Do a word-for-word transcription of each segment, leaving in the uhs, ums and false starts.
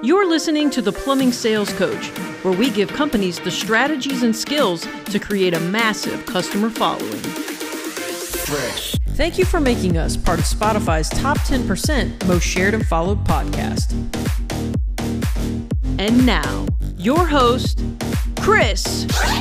You're listening to The Plumbing Sales Coach, where we give companies the strategies and skills to create a massive customer following. Fresh. Thank you for making us part of Spotify's top ten percent most shared and followed podcast. And now, your host, Chris.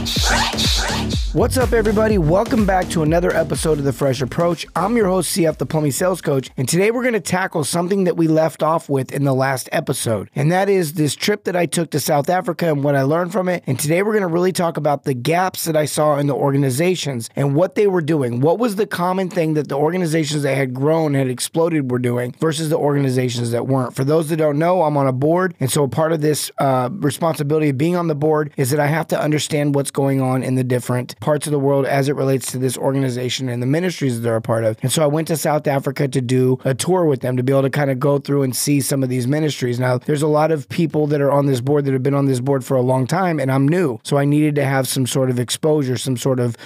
What's up, everybody? Welcome back to another episode of The Fresh Approach. I'm your host, C F, the Plumbing Sales Coach, and today we're going to tackle something that we left off with in the last episode, and that is this trip that I took to South Africa and what I learned from it. And today we're going to really talk about the gaps that I saw in the organizations and what they were doing. What was the common thing that the organizations that had grown, had exploded, were doing versus the organizations that weren't. For those that don't know, I'm on a board, and so part of this uh, responsibility of being on the board is that I have to understand what's going on in the different parts of the world as it relates to this organization and the ministries that they're a part of. And so I went to South Africa to do a tour with them to be able to kind of go through and see some of these ministries. Now, there's a lot of people that are on this board that have been on this board for a long time, and I'm new. So I needed to have some sort of exposure, some sort of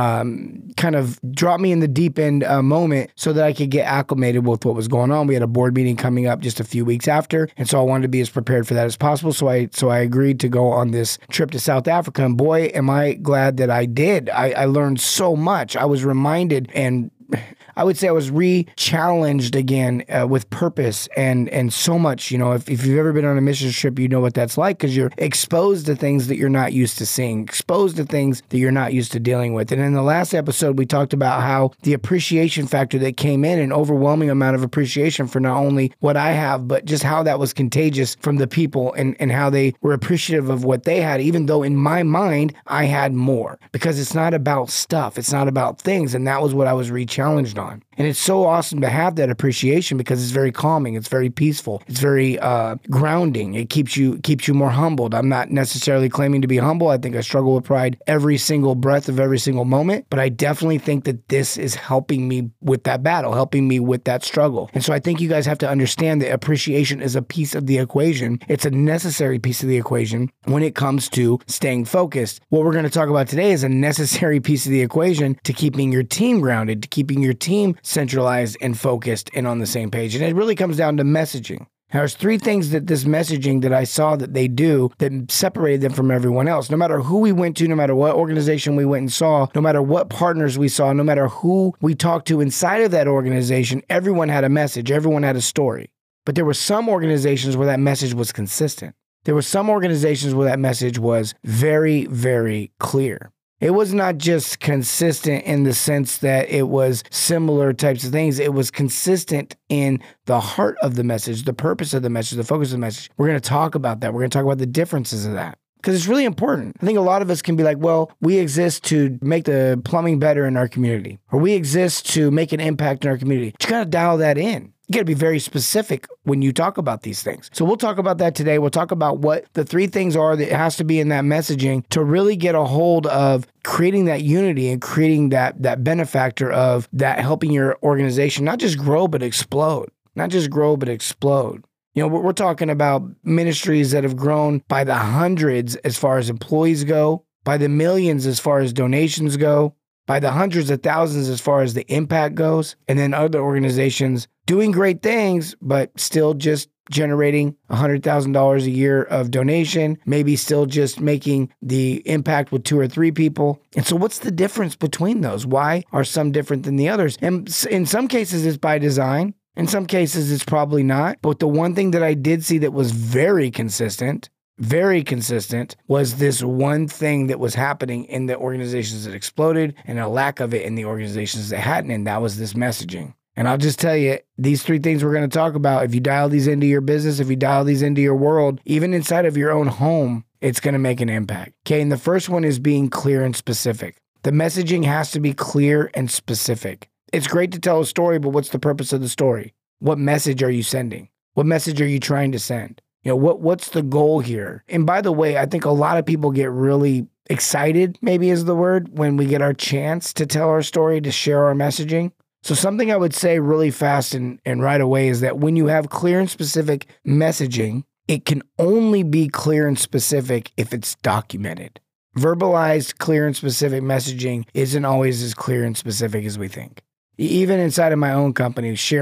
um, kind of drop me in the deep end uh, moment so that I could get acclimated with what was going on. We had a board meeting coming up just a few weeks after, and so I wanted to be as prepared for that as possible. So I so I agreed to go on this trip to South Africa, and boy, am I glad that I did. I, I learned so much. I was reminded, and I would say I was re-challenged again uh, with purpose and and so much. You know, if, if you've ever been on a mission trip, you know what that's like because you're exposed to things that you're not used to seeing, exposed to things that you're not used to dealing with. And in the last episode, we talked about how the appreciation factor that came in, an overwhelming amount of appreciation for not only what I have, but just how that was contagious from the people and, and how they were appreciative of what they had, even though in my mind, I had more. Because it's not about stuff. It's not about things. And that was what I was re-challenged on. And it's so awesome to have that appreciation because it's very calming. It's very peaceful. It's very uh, grounding. It keeps you keeps you more humbled. I'm not necessarily claiming to be humble. I think I struggle with pride every single breath of every single moment. But I definitely think that this is helping me with that battle, helping me with that struggle. And so I think you guys have to understand that appreciation is a piece of the equation. It's a necessary piece of the equation when it comes to staying focused. What we're going to talk about today is a necessary piece of the equation to keeping your team grounded, to keeping your team centralized and focused and on the same page. And it really comes down to messaging. There's three things that this messaging that I saw that they do that separated them from everyone else. No matter who we went to, no matter what organization we went and saw, no matter what partners we saw, no matter who we talked to inside of that organization, everyone had a message. Everyone had a story. But there were some organizations where that message was consistent. There were some organizations where that message was very, very clear. It was not just consistent in the sense that it was similar types of things. It was consistent in the heart of the message, the purpose of the message, the focus of the message. We're going to talk about that. We're going to talk about the differences of that because it's really important. I think a lot of us can be like, well, we exist to make the plumbing better in our community, or we exist to make an impact in our community. But you got to dial that in. You got to be very specific when you talk about these things. So we'll talk about that today. We'll talk about what the three things are that has to be in that messaging to really get a hold of creating that unity and creating that that benefactor of that helping your organization not just grow, but explode. Not just grow, but explode. You know, we're, we're talking about ministries that have grown by the hundreds as far as employees go, by the millions as far as donations go, by the hundreds of thousands as far as the impact goes, and then other organizations doing great things, but still just generating one hundred thousand dollars a year of donation, maybe still just making the impact with two or three people. And so what's the difference between those? Why are some different than the others? And in some cases, it's by design. In some cases, it's probably not. But the one thing that I did see that was very consistent very consistent was this one thing that was happening in the organizations that exploded and a lack of it in the organizations that hadn't, and that was this messaging. And I'll just tell you, these three things we're going to talk about, if you dial these into your business, if you dial these into your world, even inside of your own home, it's going to make an impact. Okay, and the first one is being clear and specific. The messaging has to be clear and specific. It's great to tell a story, but what's the purpose of the story? What message are you sending? What message are you trying to send? You know, what what's the goal here? And by the way, I think a lot of people get really excited, maybe is the word, when we get our chance to tell our story, to share our messaging. So something I would say really fast and, and right away is that when you have clear and specific messaging, it can only be clear and specific if it's documented. Verbalized, clear and specific messaging isn't always as clear and specific as we think. Even inside of my own company, sharing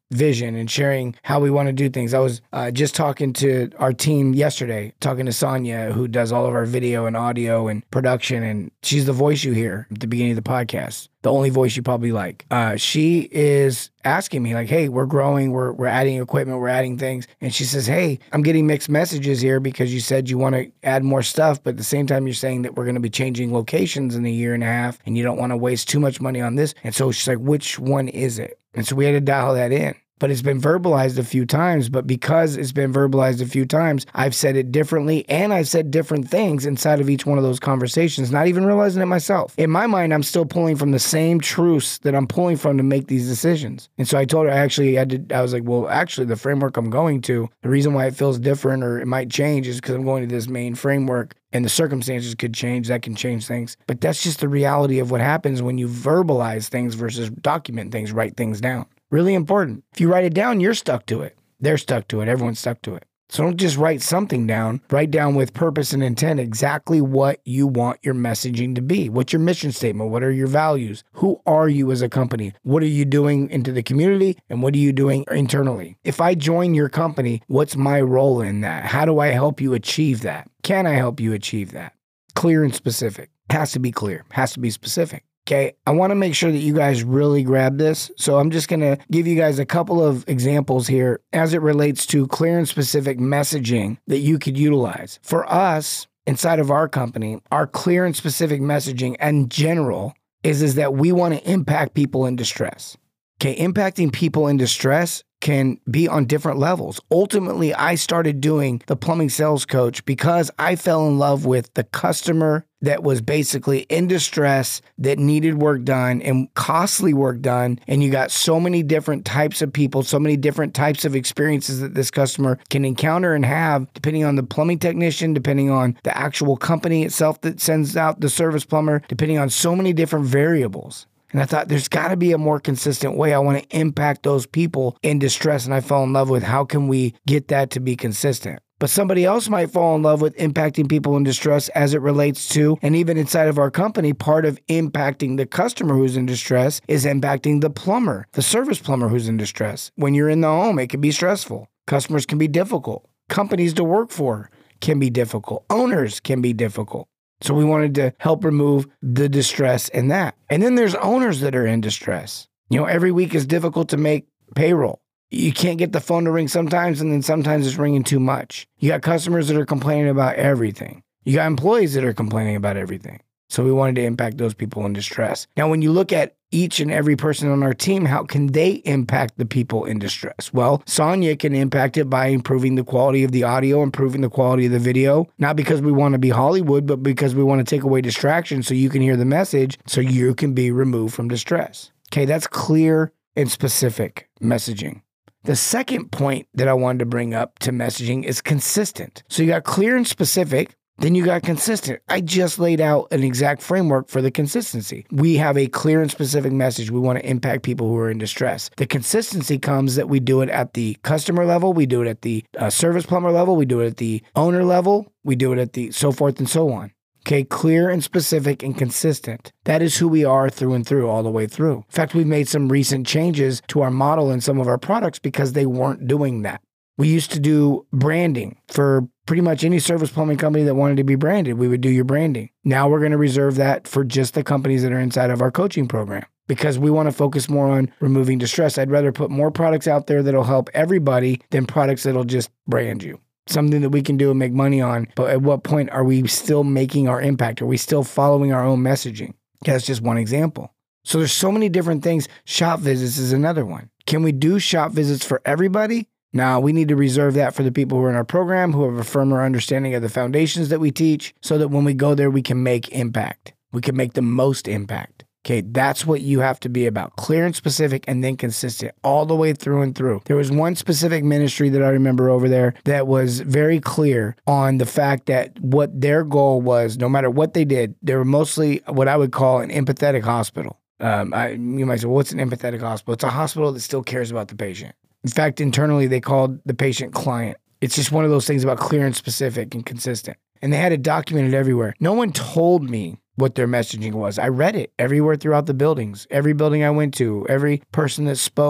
vision and sharing how we want to do things. I was uh, just talking to our team yesterday, talking to Sonia, who does all of our video and audio and production, and she's the voice you hear at the beginning of the podcast, the only voice you probably like. Uh, she is asking me like, hey, we're growing, we're we're adding equipment, we're adding things. And she says, hey, I'm getting mixed messages here because you said you want to add more stuff, but at the same time you're saying that we're going to be changing locations in a year and a half and you don't want to waste too much money on this. And so she's like, which one is it? And so we had to dial that in. But it's been verbalized a few times. But because it's been verbalized a few times, I've said it differently, and I've said different things inside of each one of those conversations, not even realizing it myself. In my mind, I'm still pulling from the same truths that I'm pulling from to make these decisions. And so I told her, I actually had to, I was like, well, actually, the framework I'm going to, the reason why it feels different or it might change is because I'm going to this main framework. And the circumstances could change, that can change things. But that's just the reality of what happens when you verbalize things versus document things, write things down. Really important. If you write it down, you're stuck to it. They're stuck to it. Everyone's stuck to it. So don't just write something down. Write down with purpose and intent exactly what you want your messaging to be. What's your mission statement? What are your values? Who are you as a company? What are you doing into the community? And what are you doing internally? If I join your company, what's my role in that? How do I help you achieve that? Can I help you achieve that? Clear and specific. Has to be clear. Has to be specific. Okay, I want to make sure that you guys really grab this. So I'm just going to give you guys a couple of examples here as it relates to clear and specific messaging that you could utilize. For us, inside of our company, our clear and specific messaging in general is, is that we want to impact people in distress. Okay, impacting people in distress can be on different levels. Ultimately, I started doing the plumbing sales coach because I fell in love with the customer that was basically in distress, that needed work done and costly work done. And you got so many different types of people, so many different types of experiences that this customer can encounter and have, depending on the plumbing technician, depending on the actual company itself that sends out the service plumber, depending on so many different variables. And I thought there's got to be a more consistent way. I want to impact those people in distress. And I fell in love with how can we get that to be consistent. But somebody else might fall in love with impacting people in distress as it relates to, and even inside of our company, part of impacting the customer who's in distress is impacting the plumber, the service plumber who's in distress. When you're in the home, it can be stressful. Customers can be difficult. Companies to work for can be difficult. Owners can be difficult. So we wanted to help remove the distress in that. And then there's owners that are in distress. You know, every week is difficult to make payroll. You can't get the phone to ring sometimes, and then sometimes it's ringing too much. You got customers that are complaining about everything. You got employees that are complaining about everything. So we wanted to impact those people in distress. Now, when you look at each and every person on our team, how can they impact the people in distress? Well, Sonia can impact it by improving the quality of the audio, improving the quality of the video, not because we want to be Hollywood, but because we want to take away distractions so you can hear the message, so you can be removed from distress. Okay, that's clear and specific messaging. The second point that I wanted to bring up to messaging is consistent. So you got clear and specific. Then you got consistent. I just laid out an exact framework for the consistency. We have a clear and specific message. We want to impact people who are in distress. The consistency comes that we do it at the customer level. We do it at the uh, service plumber level. We do it at the owner level. We do it at the so forth and so on. Okay, clear and specific and consistent. That is who we are through and through, all the way through. In fact, we've made some recent changes to our model in some of our products because they weren't doing that. We used to do branding for pretty much any service plumbing company that wanted to be branded. We would do your branding. Now we're going to reserve that for just the companies that are inside of our coaching program because we want to focus more on removing distress. I'd rather put more products out there that'll help everybody than products that'll just brand you. Something that we can do and make money on, but at what point are we still making our impact? Are we still following our own messaging? Okay, that's just one example. So there's so many different things. Shop visits is another one. Can we do shop visits for everybody? Now, we need to reserve that for the people who are in our program, who have a firmer understanding of the foundations that we teach, so that when we go there, we can make impact. We can make the most impact. Okay, that's what you have to be about. Clear and specific and then consistent all the way through and through. There was one specific ministry that I remember over there that was very clear on the fact that what their goal was, no matter what they did, they were mostly what I would call an empathetic hospital. Um, I, you might say, well, what's an empathetic hospital? It's a hospital that still cares about the patient. In fact, internally, they called the patient client. It's just one of those things about clear and specific and consistent. And they had it documented everywhere. No one told me what their messaging was. I read it everywhere throughout the buildings. Every building I went to, every person that spoke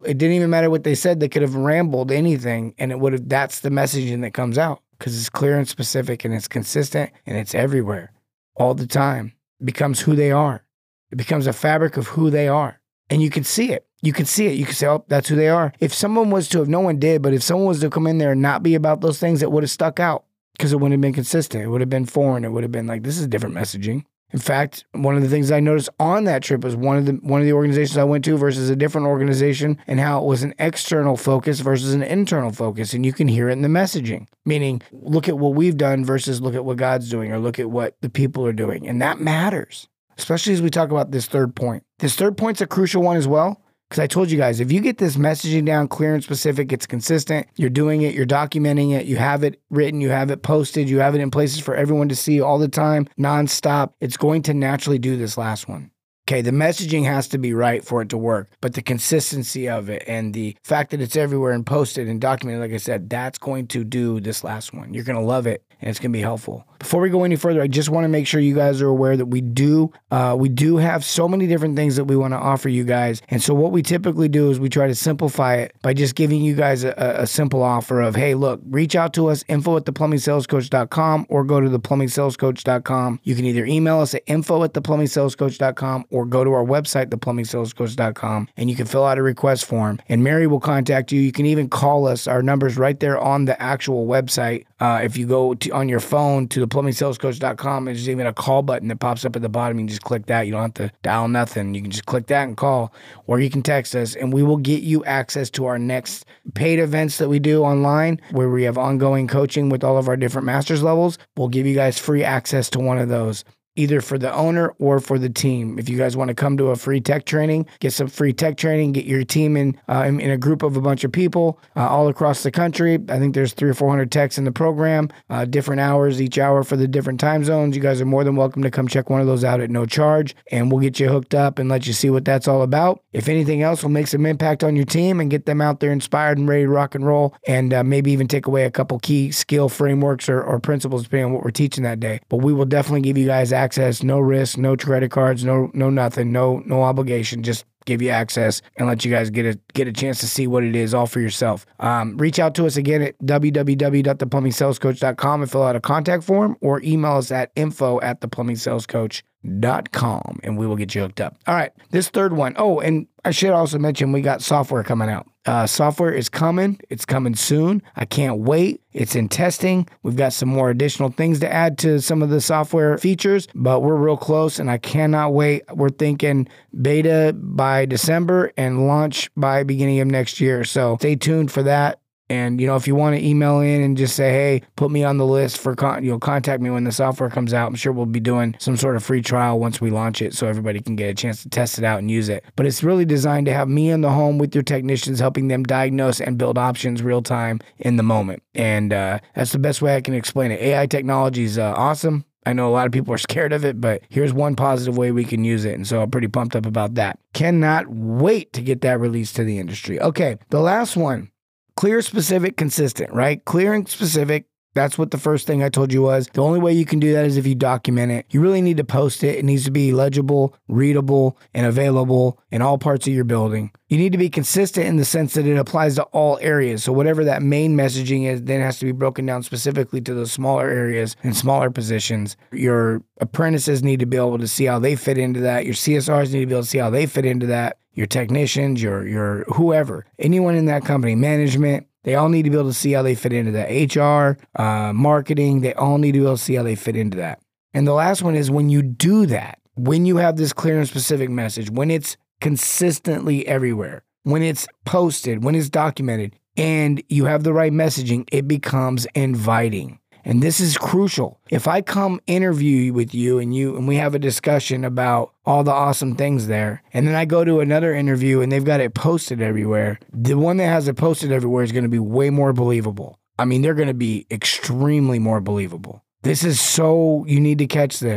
It didn't even matter what they said. They could have rambled anything and it would have, that's the messaging that comes out because it's clear and specific and it's consistent and it's everywhere all the time. It becomes who they are. It becomes a fabric of who they are. And you can see it. You can see it. You can say, oh, that's who they are. If someone was to have, no one did, but if someone was to come in there and not be about those things, it would have stuck out because it wouldn't have been consistent. It would have been foreign. It would have been like, this is different messaging. In fact, one of the things I noticed on that trip was one of the one of the organizations I went to versus a different organization and how it was an external focus versus an internal focus. And you can hear it in the messaging, meaning look at what we've done versus look at what God's doing or look at what the people are doing. And that matters, especially as we talk about this third point. This third point's a crucial one as well. Because I told you guys, if you get this messaging down clear and specific, it's consistent, you're doing it, you're documenting it, you have it written, you have it posted, you have it in places for everyone to see all the time, nonstop, it's going to naturally do this last one. Okay, the messaging has to be right for it to work, but the consistency of it and the fact that it's everywhere and posted and documented, like I said, that's going to do this last one. You're going to love it and it's going to be helpful. Before we go any further, I just want to make sure you guys are aware that we do uh, we do have so many different things that we want to offer you guys. And so what we typically do is we try to simplify it by just giving you guys a, a simple offer of, hey, look, reach out to us, info at the plumbing sales coach dot com or go to the plumbing sales coach dot com. You can either email us at info at the plumbing sales coach dot com or go to our website, the plumbing sales coach dot com, and you can fill out a request form. And Mary will contact you. You can even call us. Our number's right there on the actual website. Uh, if you go to, on your phone to the plumbing sales coach dot com, there's even a call button that pops up at the bottom. You can just click that. You don't have to dial nothing. You can just click that and call, or you can text us, and we will get you access to our next paid events that we do online where we have ongoing coaching with all of our different master's levels. We'll give you guys free access to one of those, either for the owner or for the team. If you guys want to come to a free tech training, get some free tech training, get your team in uh, in, in a group of a bunch of people uh, all across the country. I think there's three or four hundred techs in the program, uh, different hours each hour for the different time zones. You guys are more than welcome to come check one of those out at no charge, and we'll get you hooked up and let you see what that's all about. If anything else, we'll make some impact on your team and get them out there inspired and ready to rock and roll, and uh, maybe even take away a couple key skill frameworks or, or principles depending on what we're teaching that day. But we will definitely give you guys access, no risk, no credit cards, no no nothing, no no obligation, just give you access and let you guys get a get a chance to see what it is all for yourself. Um, reach out to us again at w w w dot the plumbing sales coach dot com and fill out a contact form, or email us at info at the plumbing sales coach dot com and we will get you hooked up. All right, this third one. Oh, and I should also mention we got software coming out. Uh, software is coming. It's coming soon. I can't wait. It's in testing. We've got some more additional things to add to some of the software features, but we're real close and I cannot wait. We're thinking beta by December and launch by beginning of next year. So stay tuned for that. And, you know, if you want to email in and just say, hey, put me on the list for, con- you know, contact me when the software comes out. I'm sure we'll be doing some sort of free trial once we launch it so everybody can get a chance to test it out and use it. But it's really designed to have me in the home with your technicians, helping them diagnose and build options real time in the moment. And uh, that's the best way I can explain it. A I technology is uh, awesome. I know a lot of people are scared of it, but here's one positive way we can use it. And so I'm pretty pumped up about that. Cannot wait to get that released to the industry. Okay, the last one. Clear, specific, consistent, right? Clear and specific. That's what the first thing I told you was. The only way you can do that is if you document it. You really need to post it. It needs to be legible, readable, and available in all parts of your building. You need to be consistent in the sense that it applies to all areas. So whatever that main messaging is, then has to be broken down specifically to those smaller areas and smaller positions. Your apprentices need to be able to see how they fit into that. Your C S Rs need to be able to see how they fit into that. Your technicians, your your whoever, anyone in that company, management, they all need to be able to see how they fit into that. H R, uh, marketing, they all need to be able to see how they fit into that. And the last one is when you do that, when you have this clear and specific message, when it's consistently everywhere, when it's posted, when it's documented, and you have the right messaging, it becomes inviting. And this is crucial. If I come interview with you and you and we have a discussion about all the awesome things there, and then I go to another interview and they've got it posted everywhere, the one that has it posted everywhere is going to be way more believable. I mean, they're going to be extremely more believable. This is so, you need to catch this. If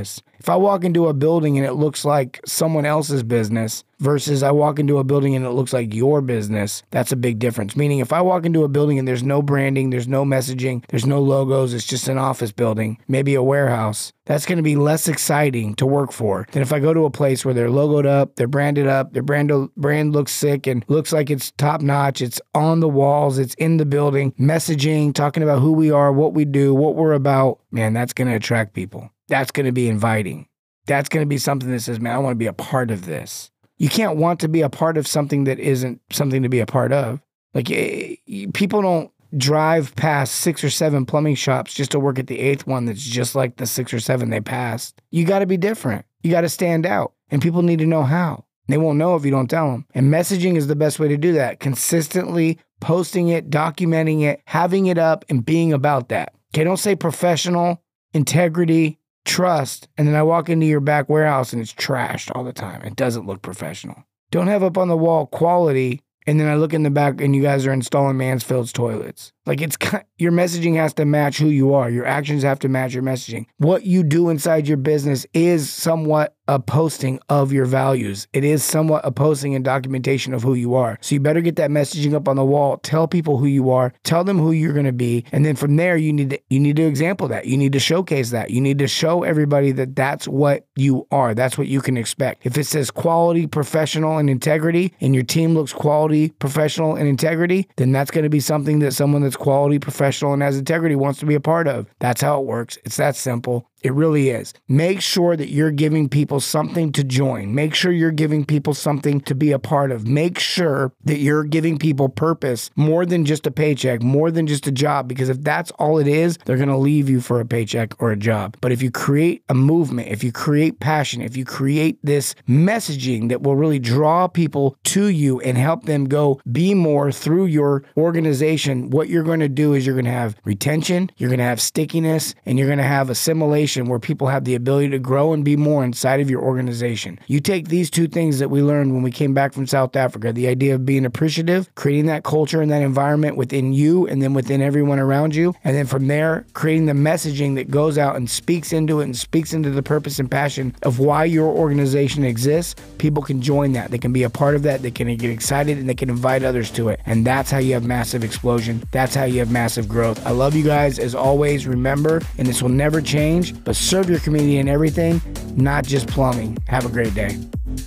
If I walk into a building and it looks like someone else's business versus I walk into a building and it looks like your business, that's a big difference. Meaning if I walk into a building and there's no branding, there's no messaging, there's no logos, it's just an office building, maybe a warehouse, that's going to be less exciting to work for than if I go to a place where they're logoed up, they're branded up, their brand, brand looks sick and looks like it's top notch, it's on the walls, it's in the building, messaging, talking about who we are, what we do, what we're about. Man, that's going to attract people. That's going to be inviting. That's going to be something that says, man, I want to be a part of this. You can't want to be a part of something that isn't something to be a part of. Like, people don't drive past six or seven plumbing shops just to work at the eighth one that's just like the six or seven they passed. You got to be different. You got to stand out. And people need to know how. They won't know if you don't tell them. And messaging is the best way to do that. Consistently posting it, documenting it, having it up, and being about that. Okay, don't say professional, integrity, trust, and then I walk into your back warehouse and it's trashed all the time. It doesn't look professional. Don't have up on the wall quality, and then I look in the back and you guys are installing Mansfield's toilets. Like, it's your messaging has to match who you are. Your actions have to match your messaging. What you do inside your business is somewhat a posting of your values. It is somewhat a posting and documentation of who you are. So you better get that messaging up on the wall. Tell people who you are. Tell them who you're going to be. And then from there, you need to, you need to example that. You need to showcase that. You need to show everybody that that's what you are. That's what you can expect. If it says quality, professional, and integrity, and your team looks quality, professional, and integrity, then that's going to be something that someone that's quality, professional, and has integrity wants to be a part of. That's how it works. It's that simple. It really is. Make sure that you're giving people something to join. Make sure you're giving people something to be a part of. Make sure that you're giving people purpose more than just a paycheck, more than just a job, because if that's all it is, they're going to leave you for a paycheck or a job. But if you create a movement, if you create passion, if you create this messaging that will really draw people to you and help them go be more through your organization, what you're going to do is you're going to have retention, you're going to have stickiness, and you're going to have assimilation, where people have the ability to grow and be more inside of your organization. You take these two things that we learned when we came back from South Africa, the idea of being appreciative, creating that culture and that environment within you and then within everyone around you. And then from there, creating the messaging that goes out and speaks into it and speaks into the purpose and passion of why your organization exists. People can join that. They can be a part of that. They can get excited and they can invite others to it. And that's how you have massive explosion. That's how you have massive growth. I love you guys. As always, remember, and this will never change, but serve your community in everything, not just plumbing. Have a great day.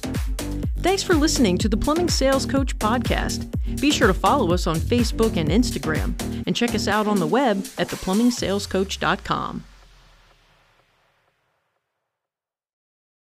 Thanks for listening to the Plumbing Sales Coach podcast. Be sure to follow us on Facebook and Instagram, and check us out on the web at the plumbing sales coach dot com.